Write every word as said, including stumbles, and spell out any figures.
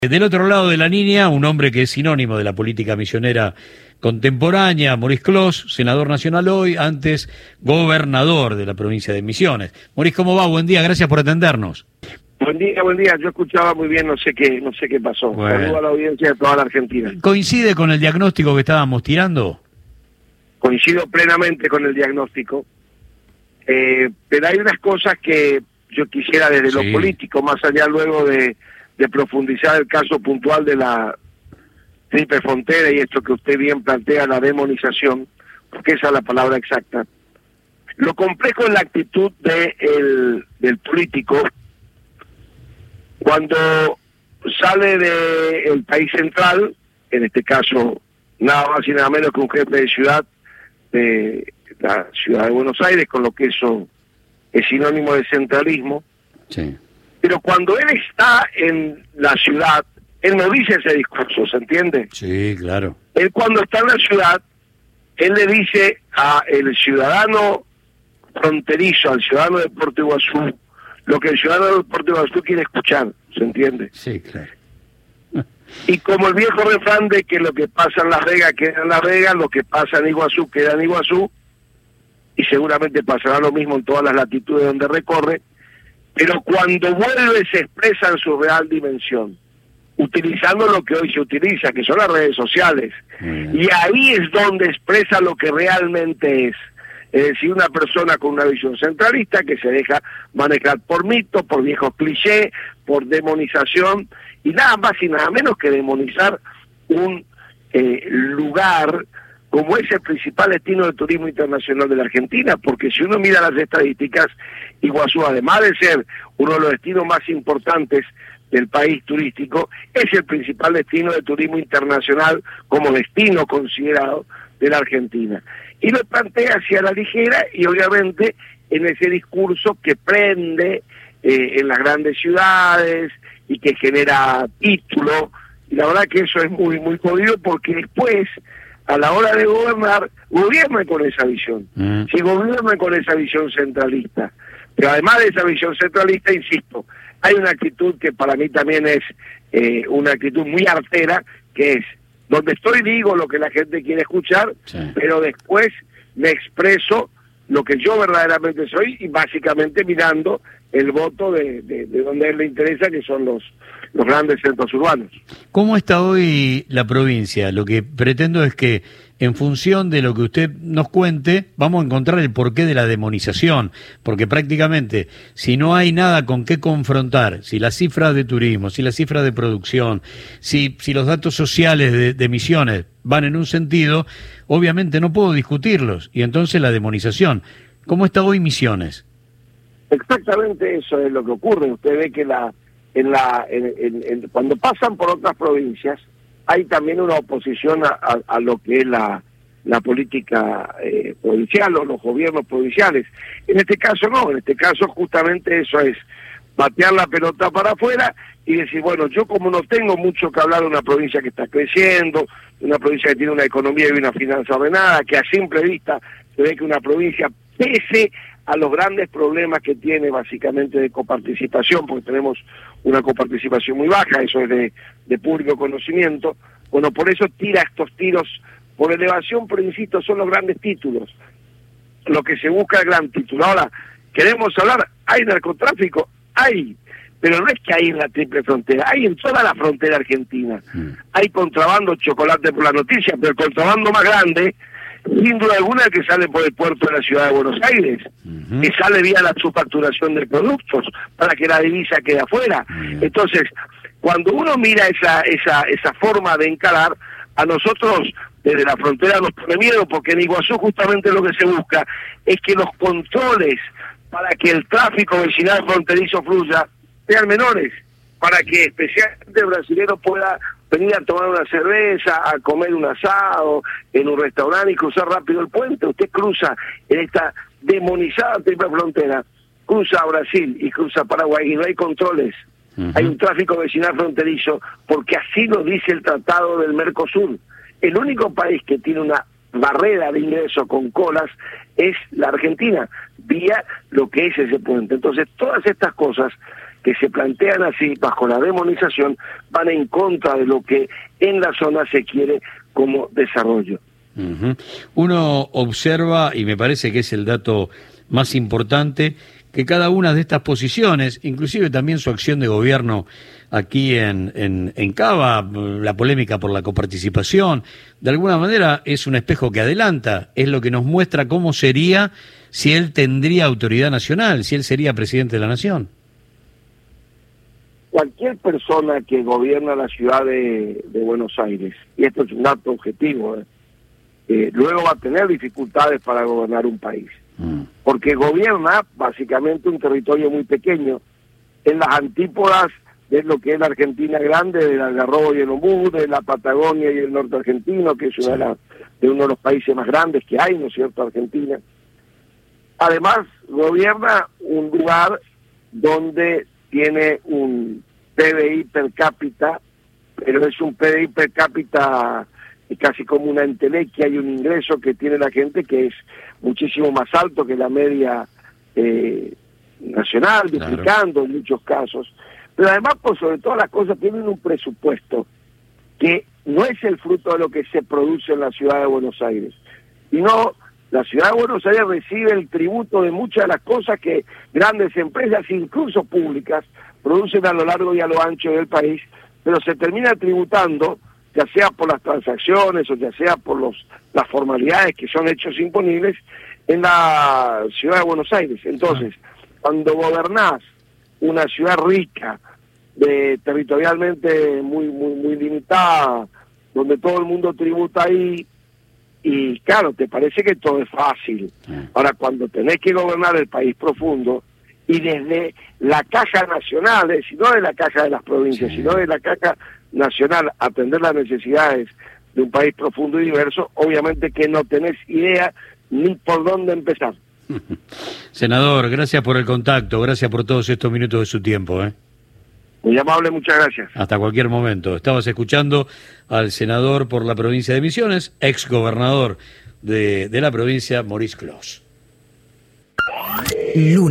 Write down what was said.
Del otro lado de la línea, un hombre que es sinónimo de la política misionera contemporánea, Maurice Clos, senador nacional hoy, antes gobernador de la provincia de Misiones. Maurice, ¿cómo va? Buen día, gracias por atendernos. Buen día, buen día. Yo escuchaba muy bien, no sé qué, no sé qué pasó. Bueno. Saludo a la audiencia de toda la Argentina. ¿Coincide con el diagnóstico que estábamos tirando? Coincido plenamente con el diagnóstico, eh, pero hay unas cosas que yo quisiera desde Sí. lo político, más allá luego de, de profundizar el caso puntual de la triple frontera y esto que usted bien plantea, la demonización, porque esa es la palabra exacta. Lo complejo es la actitud de el, del político cuando sale del país central, en este caso nada más y nada menos que un jefe de ciudad de la ciudad de Buenos Aires, con lo que eso es sinónimo de centralismo. Sí. Pero cuando él está en la ciudad, él no dice ese discurso, ¿se entiende? Sí, claro. Él cuando está en la ciudad, él le dice a el ciudadano fronterizo, al ciudadano de Puerto Iguazú, lo que el ciudadano de Puerto Iguazú quiere escuchar, ¿se entiende? Sí, claro. Y como el viejo refrán de que lo que pasa en Las Vegas queda en Las Vegas, lo que pasa en Iguazú queda en Iguazú, y seguramente pasará lo mismo en todas las latitudes donde recorre, pero cuando vuelve se expresa en su real dimensión, utilizando lo que hoy se utiliza, que son las redes sociales, Mm. y ahí es donde expresa lo que realmente es. Es decir, una persona con una visión centralista que se deja manejar por mitos, por viejos clichés, por demonización, y nada más y nada menos que demonizar un eh, lugar como es el principal destino de turismo internacional de la Argentina, porque si uno mira las estadísticas, Iguazú, además de ser uno de los destinos más importantes del país turístico, es el principal destino de turismo internacional como destino considerado de la Argentina. Y lo plantea hacia la ligera y obviamente en ese discurso que prende eh, en las grandes ciudades y que genera título, y la verdad que eso es muy, muy jodido porque después, a la hora de gobernar, gobierna con esa visión. Mm. Si gobierna con esa visión centralista. Pero además de esa visión centralista, insisto, hay una actitud que para mí también es eh, una actitud muy artera, que es, donde estoy digo lo que la gente quiere escuchar, Sí. pero después me expreso lo que yo verdaderamente soy y básicamente mirando el voto de, de, de donde a él le interesa, que son los, los grandes centros urbanos. ¿Cómo está hoy la provincia? Lo que pretendo es que, en función de lo que usted nos cuente, vamos a encontrar el porqué de la demonización, porque prácticamente, si no hay nada con qué confrontar, si las cifras de turismo, si las cifras de producción, si, si los datos sociales de, de Misiones van en un sentido, obviamente no puedo discutirlos, y entonces la demonización. ¿Cómo está hoy Misiones? Exactamente eso es lo que ocurre. Usted ve que la en la en, en, en, cuando pasan por otras provincias hay también una oposición a, a, a lo que es la, la política eh, provincial o los gobiernos provinciales. En este caso no, en este caso justamente eso es patear la pelota para afuera y decir, bueno, yo como no tengo mucho que hablar de una provincia que está creciendo, de una provincia que tiene una economía y una finanza ordenada, que a simple vista se ve que una provincia, pese a los grandes problemas que tiene básicamente de coparticipación, porque tenemos una coparticipación muy baja, eso es de, de público conocimiento, bueno, por eso tira estos tiros por elevación, pero insisto, son los grandes títulos, lo que se busca el gran título. Ahora, queremos hablar, ¿hay narcotráfico? Hay, pero no es que hay en la triple frontera, hay en toda la frontera argentina. Mm. Hay contrabando, chocolate por la noticia, pero el contrabando más grande, sin duda alguna, que sale por el puerto de la ciudad de Buenos Aires, Ujú. que sale vía la subfacturación de productos para que la divisa quede afuera. Bien. Entonces, cuando uno mira esa esa esa forma de encarar, a nosotros desde la frontera nos pone miedo, porque en Iguazú justamente lo que se busca es que los controles para que el tráfico vecinal fronterizo fluya sean menores, para que especialmente el brasileño pueda venir a tomar una cerveza, a comer un asado en un restaurante y cruzar rápido el puente. Usted cruza en esta demonizada triple frontera, cruza a Brasil y cruza a Paraguay y no hay controles. Ujú. Hay un tráfico vecinal fronterizo porque así lo dice el Tratado del Mercosur. El único país que tiene una barrera de ingreso con colas es la Argentina, vía lo que es ese puente. Entonces, todas estas cosas que se plantean así, bajo la demonización, van en contra de lo que en la zona se quiere como desarrollo. Uh-huh. Uno observa, y me parece que es el dato más importante, que cada una de estas posiciones, inclusive también su acción de gobierno aquí en, en, en Cava, la polémica por la coparticipación, de alguna manera es un espejo que adelanta, es lo que nos muestra cómo sería si él tendría autoridad nacional, si él sería presidente de la nación. Cualquier persona que gobierna la ciudad de, de Buenos Aires, y esto es un dato objetivo, eh, eh, luego va a tener dificultades para gobernar un país. Mm. Porque gobierna básicamente un territorio muy pequeño, en las antípodas de lo que es la Argentina grande, del Algarrobo y el Ombú, de la Patagonia y el norte argentino, que es una de, la, de uno de los países más grandes que hay, ¿no es cierto?, Argentina. Además, gobierna un lugar donde tiene un P D I per cápita, pero es un P D I per cápita casi como una entelequia y un ingreso que tiene la gente que es muchísimo más alto que la media eh, nacional, duplicando claro. en muchos casos. Pero además, por sobre todas las cosas, tienen un presupuesto que no es el fruto de lo que se produce en la ciudad de Buenos Aires, sino la ciudad de Buenos Aires recibe el tributo de muchas de las cosas que grandes empresas, incluso públicas, producen a lo largo y a lo ancho del país, pero se termina tributando, ya sea por las transacciones o ya sea por los las formalidades que son hechos imponibles en la ciudad de Buenos Aires. Entonces, cuando gobernás una ciudad rica, de territorialmente muy muy muy limitada, donde todo el mundo tributa ahí, y claro, te parece que todo es fácil. Ahora, cuando tenés que gobernar el país profundo, y desde la caja nacional, es decir, no de la caja de las provincias, sí. sino de la caja nacional, atender las necesidades de un país profundo y diverso, obviamente que no tenés idea ni por dónde empezar. Senador, gracias por el contacto, gracias por todos estos minutos de su tiempo. ¿eh? Muy amable, muchas gracias. Hasta cualquier momento. Estabas escuchando al senador por la provincia de Misiones, ex gobernador de, de la provincia, Maurice Clos.